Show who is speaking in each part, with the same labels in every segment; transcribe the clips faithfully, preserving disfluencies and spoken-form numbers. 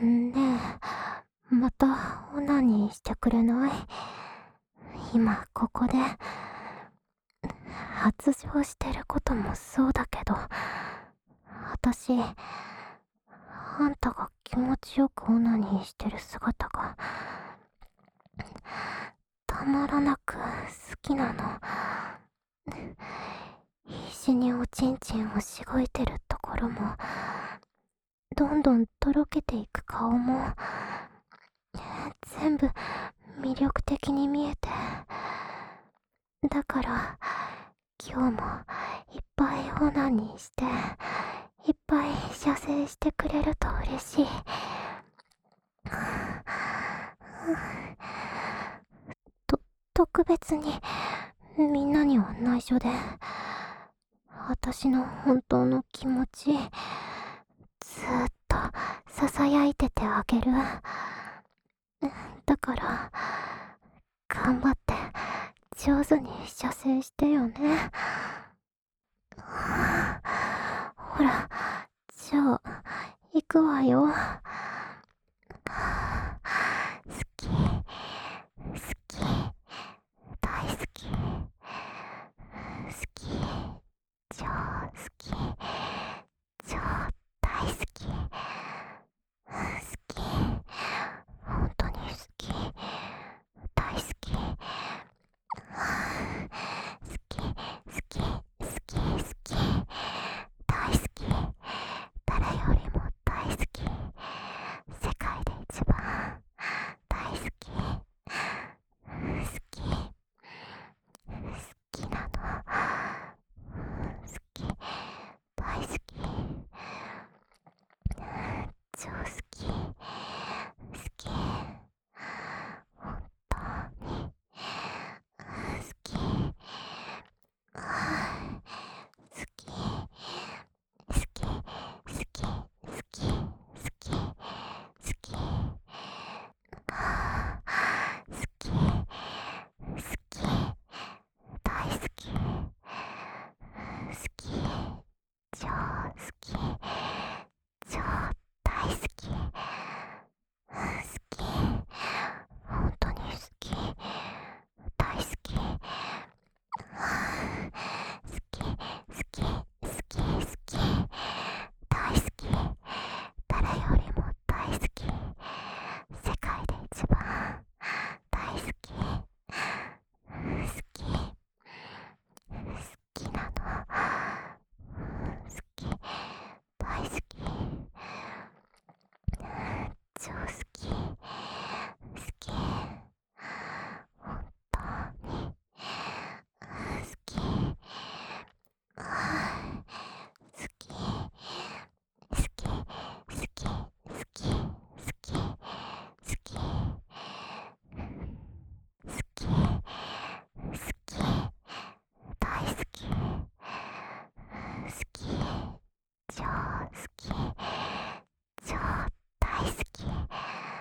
Speaker 1: ねえ、またオナニーしてくれない？今ここで発情してることもそうだけど、私あんたが気持ちよくオナニーしてる姿がたまらなく好きなの。必死におちんちんをしごいてるところも、どんどんとろけていく顔も、全部魅力的に見えて、だから今日もいっぱいオナニーして、いっぱい射精してくれると嬉しい。と、特別にみんなには内緒で、私の本当の気持ち、ずーっと囁いててあげる。だから、頑張って上手に射精してよね。ほら、じゃあ、行くわよ。好き、好き、大好き、好き、超好き、超大好き、好き、本当に好き、大好き、好き、好き、好き、好き、大好き、誰よりも大好き、世界で一番大好き、好き、好きなの、好き、大好き、超好き、好き、本当に好き、好き、好き、好き、好き、好き、好き、好き、好き、大好き、好き、超好き、超大好き、好き、本当に好き、大好き、好き、好き、好き、好き、大好き、誰よりも大好き、世界で一番大好き、好き、好きなの、好き、大好き、超好き、好き、本当に好き、好き、好き、好き、好き、好き、好き、好き、好き、大好き、好き、超好き、超大好き、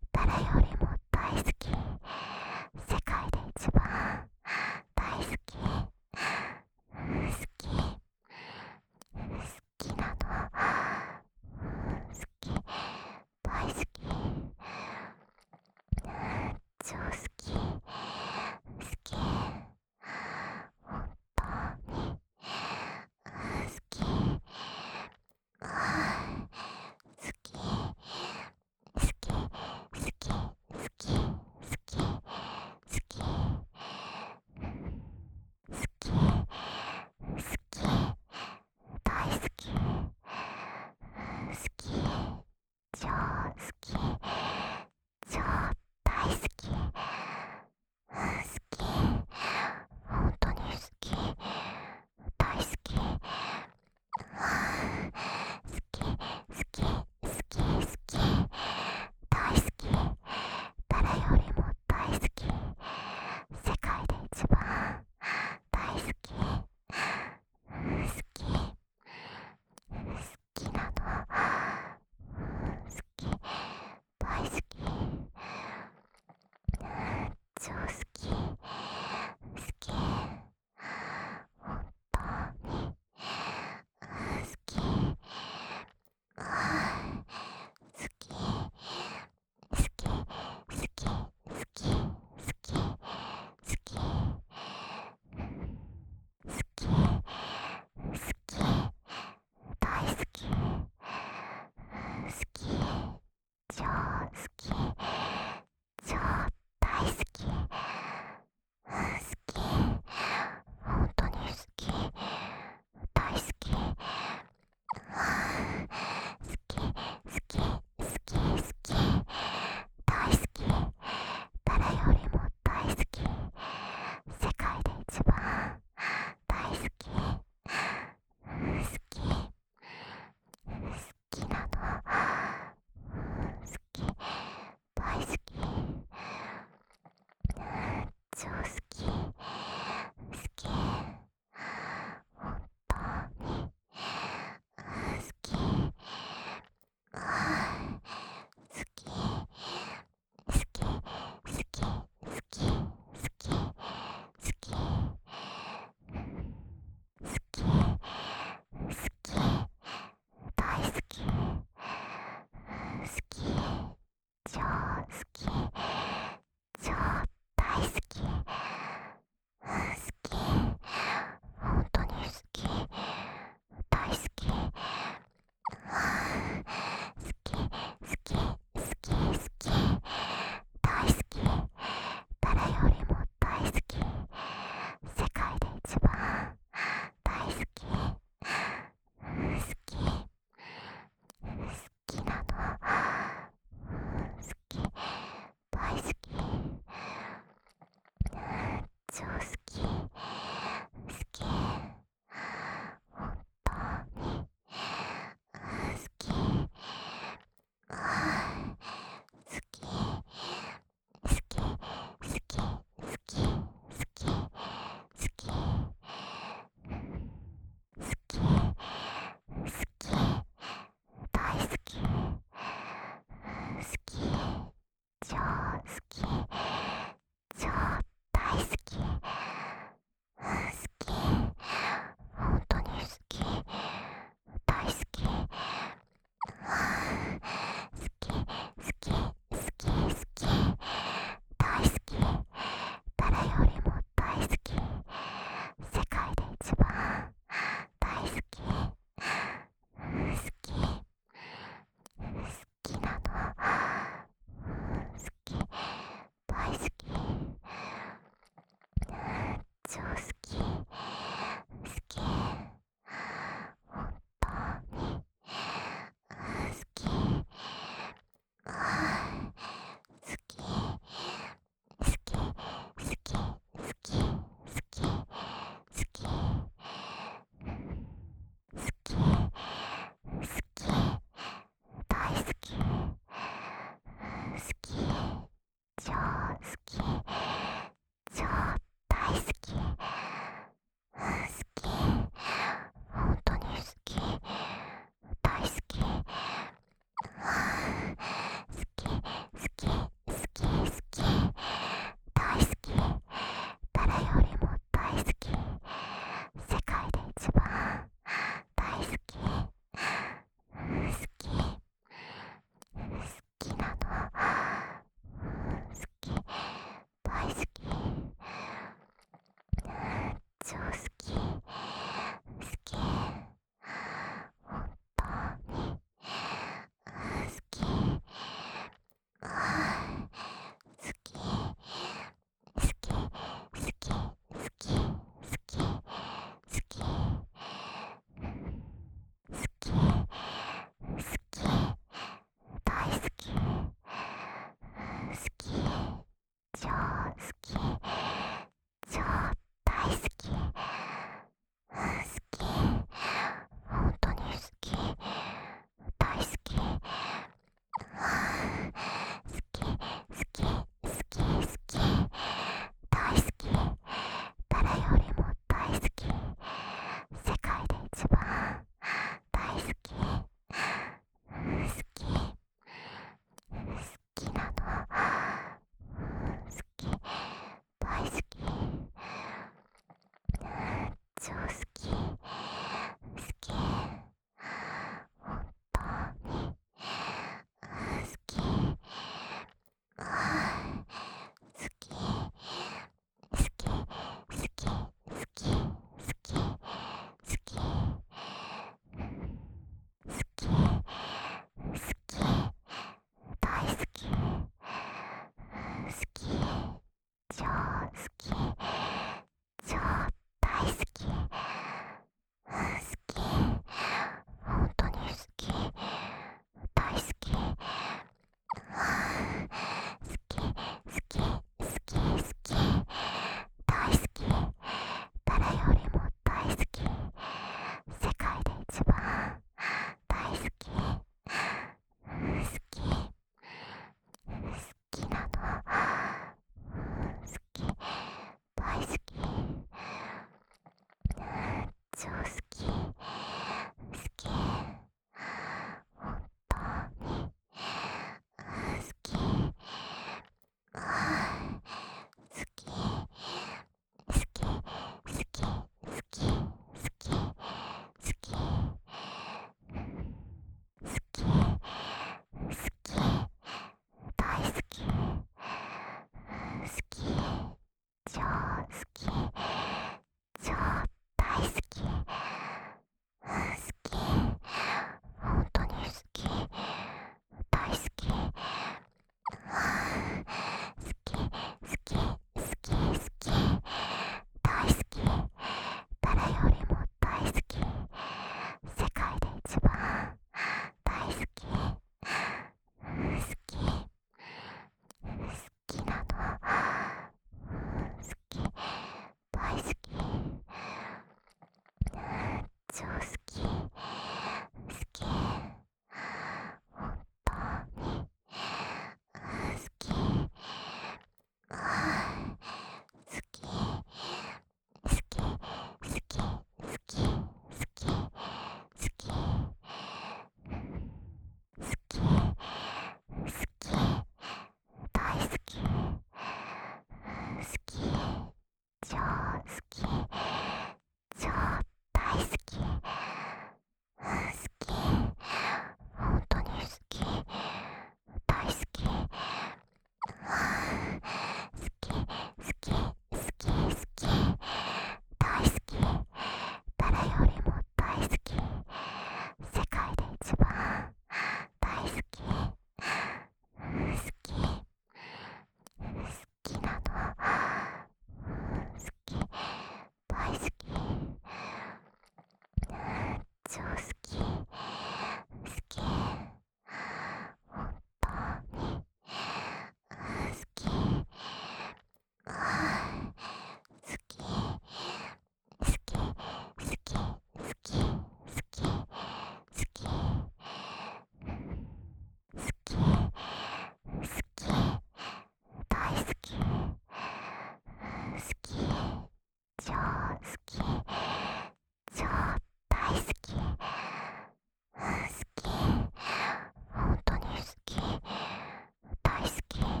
Speaker 1: 超好き、超大好き、好き、本当に好き、大好き、好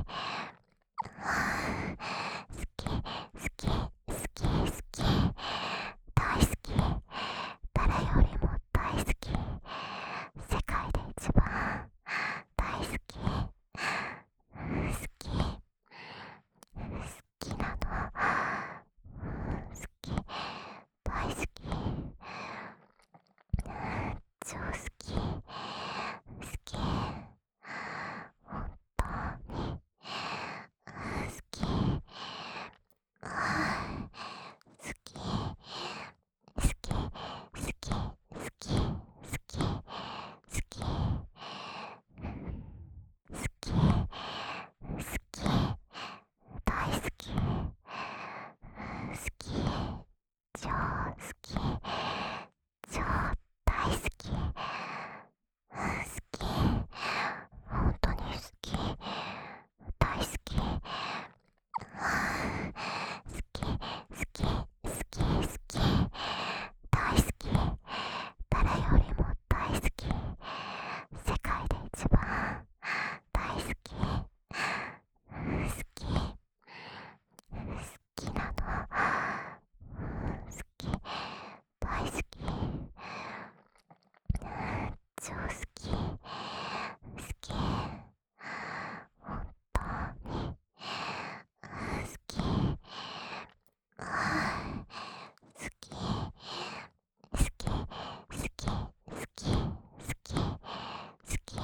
Speaker 1: き、好き、好き、好き、大好き、誰よりも大好き、世界で一番大好き、好き、好きなの、好き、大好き、超好き、好き、本当に好き、好き、好き、好き、好き、好き、好き、好き、好き、大好き、好き、超好き、超大好き、好き、本当に好き、大好き、好き、好き、好き、好き、大好き、誰よりも大好き、世界で一番大好き、好き、好きなの、好き、大好き、超好き、好き、本当に好き、好き、好き、好き、好き、好き、好き、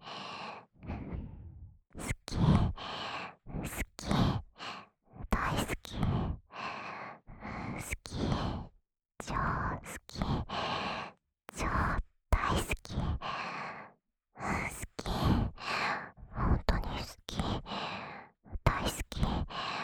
Speaker 1: 好き、好き、大好き、好き、超好き、超大好き、好き、本当に好き、大好き、好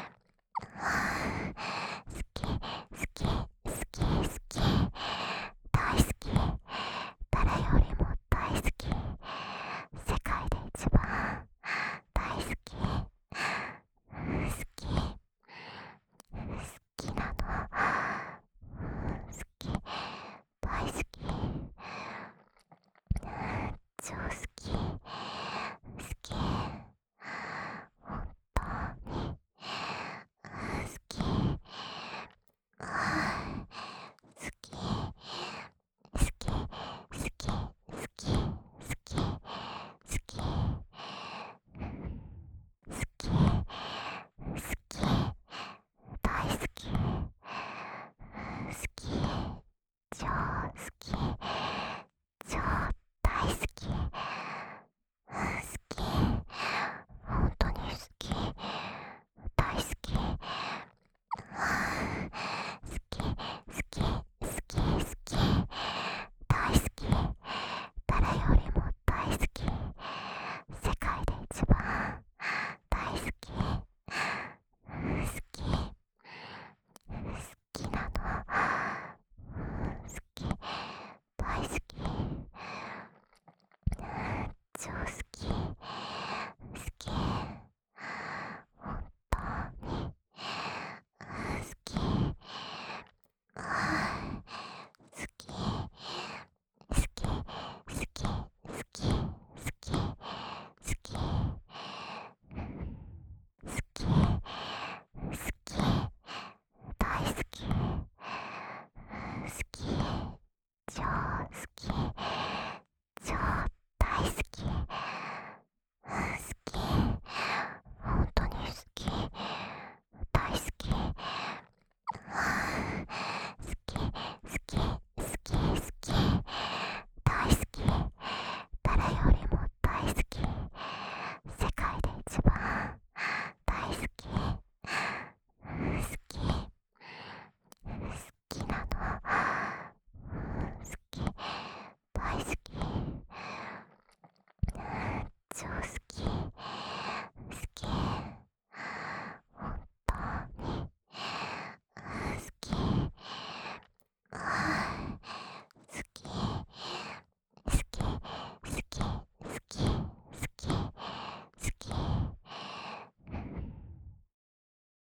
Speaker 1: き、好き、好き、好き、大好き、誰よりも大好き、世界で一番大好き、好き、好きなの、好き、大好き、超好